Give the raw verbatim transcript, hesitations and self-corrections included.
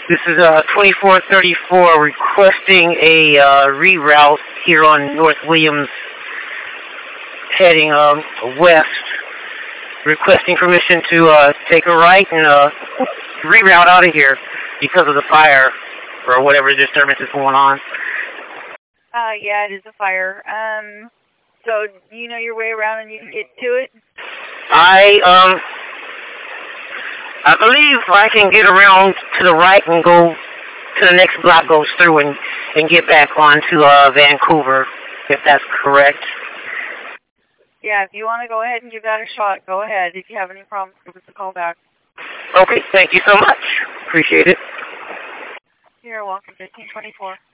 This is uh, twenty-four thirty-four requesting a uh, reroute here on North Williams heading um, west. Requesting permission to uh, take a right and uh, reroute out of here because of the fire or whatever disturbance is going on. Uh, yeah, it is a fire. Um, so do you know your way around and you can get to it? I, um, I believe I can get around to the right and go to the next block goes through and, and get back on to uh, Vancouver, if that's correct. Yeah, if you want to go ahead and give that a shot, go ahead. If you have any problems, give us a call back. Okay, thank you so much. Appreciate it. You're welcome, fifteen twenty-four.